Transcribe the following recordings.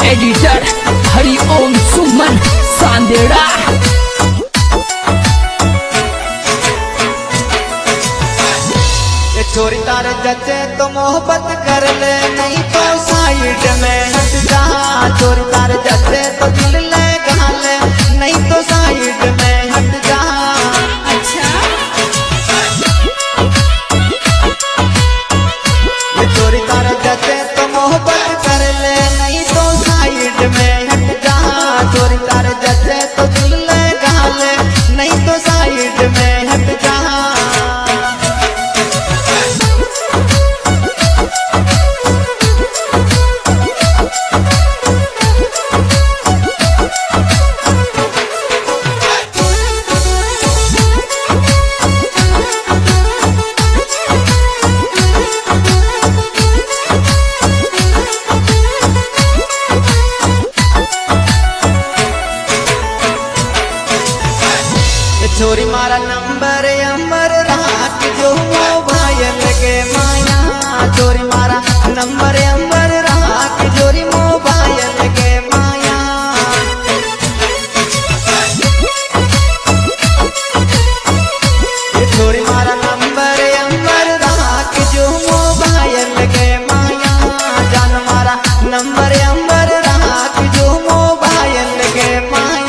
Editor हरिओम सुमन सांदेड़ा। छोरी तारे जचे तो मोहब्बत कर ले, नहीं तो साइड में हट जा। छोरी तारे जचे तो दिल लगा ले, नहीं तो साइड में हट जा। अच्छा ये छोरी तारे जचे तो मोहब्बत कर ले, नहीं तो साइड में हट जा। छोरी तारे जचे तो दिल लगा ले, नहीं तो साइड में हट जा। छोरी मारा नंबर अंबर रात जो मोबाइल के माया। छोरी मारा नंबर अंबर रात जोरी मोबाइल के माया। छोरी मारा नंबर अंबर रात जो मोबाइल के माया। जान मारा नंबर अंबर रात जो मोबाइल के माया।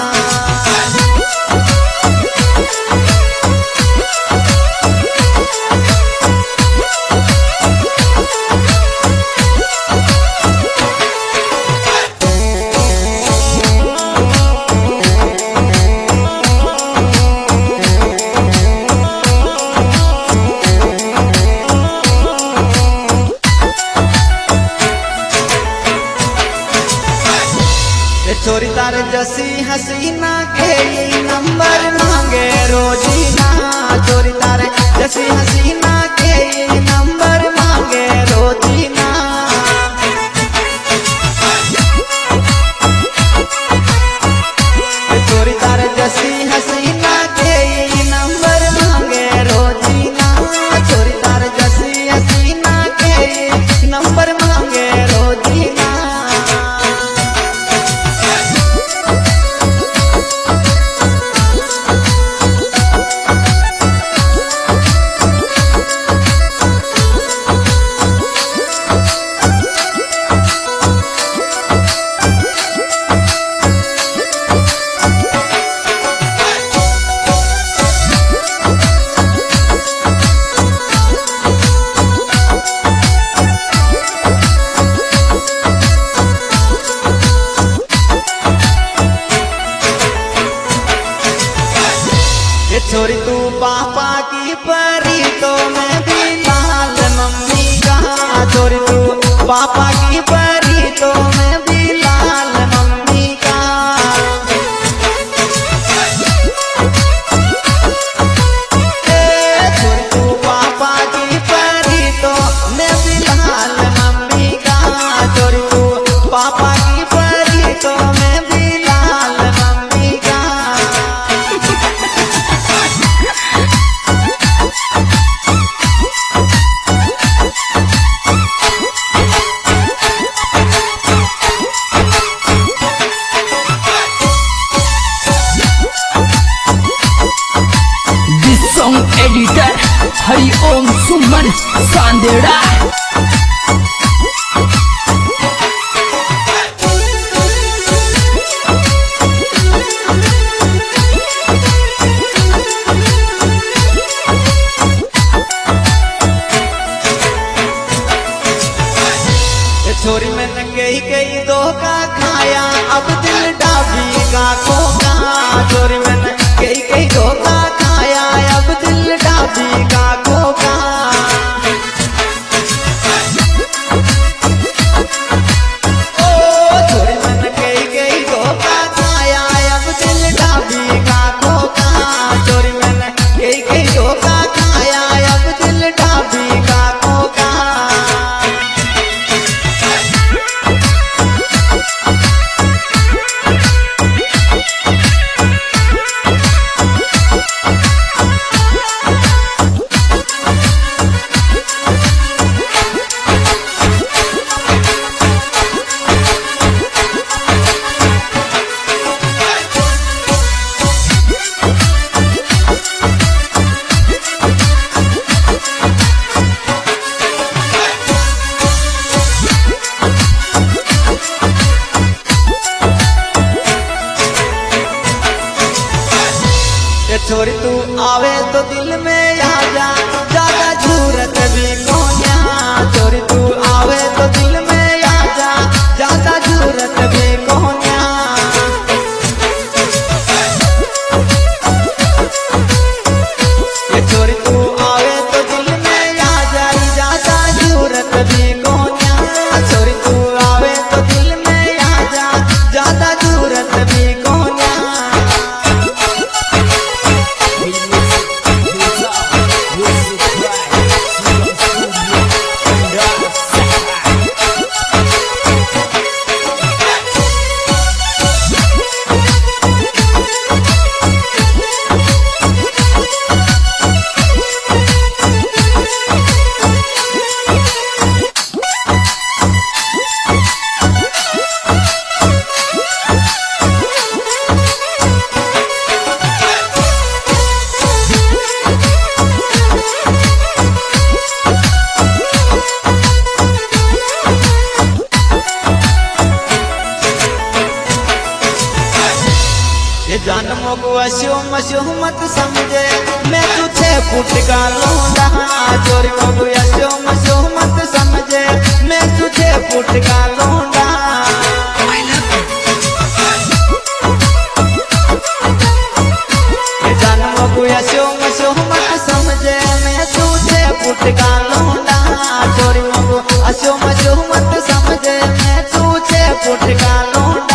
छोरी तारे जसी हसीना के नंबर मांगे रोजीना। छोरी तारे जसी हसीना के नंबर मांगे रोजीना। छोरी तारे जसी हसीना के नंबर मांगे रोजीना। छोरी तारे जसी हसीना के नंबर मांगे रोजीना। छोरी तू पापा की परी तो मैं भी लाल मम्मी का। छोरी तू पापा की परी तो मैं भी लाल मम्मी का। छोरी तू पापा की परी तो मैं भी लाल मम्मी का। छोरी तू पापा की परी तो मैं भी लाल मम्मी का। एडिटर हरिओम सुमन सांदेड़ा। छोरी मैंने कई धोखा खाया, अब दिल डाबी का खोखा। छोरी मैंने कई धोखा खाया, अब दिल डाबी का खोखा। ओ छोरी मैंने कई धोखा खाया, अब दिल डाबी का खोखा। छोरी मैंने कई धोखा खाया, अब दिल डाबी का खोखा। मगु अशो मत समझे मैं तुझे फुट का लौंडा चोरी मगु अशो मत समझे मैं तुझे फुट का लौंडा जान मगु अशो मत समझे मैं तुझे फुट का लौंडा चोरी मगु अशो मत समझे मैं तुझे फुट का लौंडा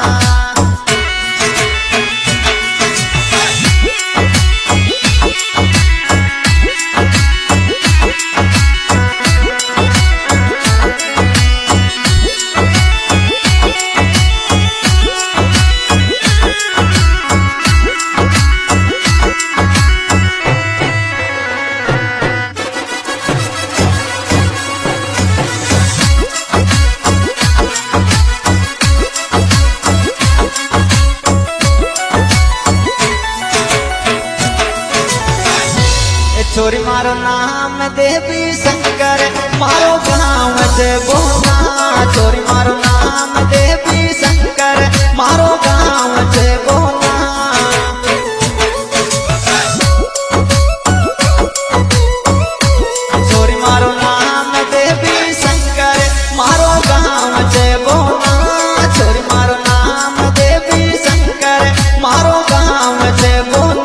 छोरी मारो नाम देवी शंकर मारो गाँव से बोला छोरी मारो नाम देवी शंकर मारो गाँव से बोला छोरी मारो नाम देवी शंकर मारो गाँव से बोला छोरी मारो नाम देवी शंकर मारो गाँव से बोला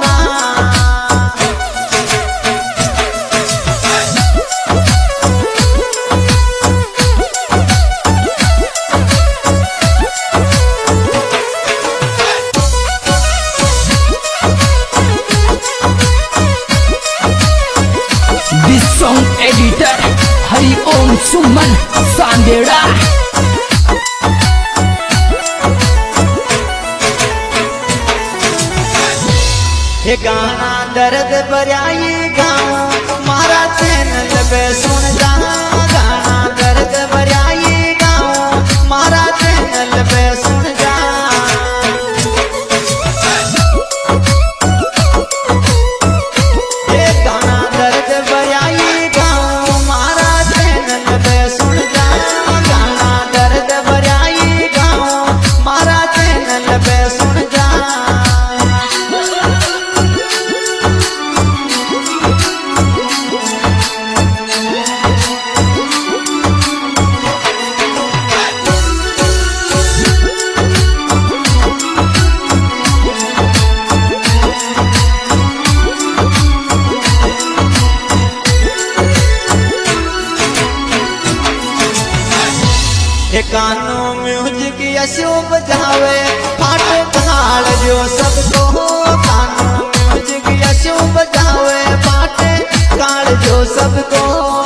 सॉन्ग एडिटर हरिओम सुमन सांदेड़ा। ये गाना दर्द भराई गाँव मारा चैनल पे सुन जा गाना दर्द भराई गाँव मारा चैनल पे सुन जा ये गाना दर्द भराई गाँव मारा चैनल पे सुन जा गाना दर्द भराई गाँव मारा चैनल पे सुन जा कानो म्यूजिक यशो बजावे फाट ताल जो सबको कानो म्यूजिक यशो बजावे फाट ताल जो सबको